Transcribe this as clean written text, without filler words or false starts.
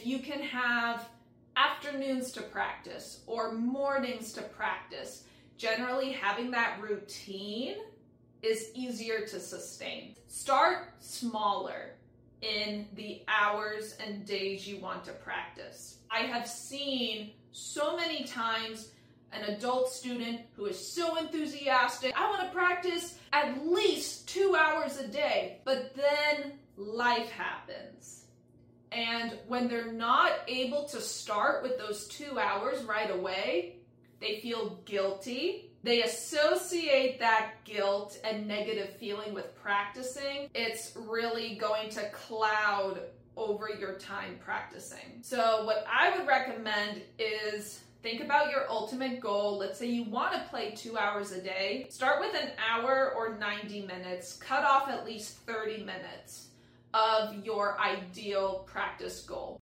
you can have afternoons to practice or mornings to practice, generally having that routine is easier to sustain. Start smaller in the hours and days you want to practice. I have seen so many times an adult student who is so enthusiastic, I want to practice at least 2 hours a day, but then life happens. And when they're not able to start with those 2 hours right away, they feel guilty. They associate that guilt and negative feeling with practicing. It's really going to cloud over your time practicing. So what I would recommend is think about your ultimate goal. Let's say you want to play 2 hours a day. Start with an hour or 90 minutes. Cut off at least 30 minutes of your ideal practice goal.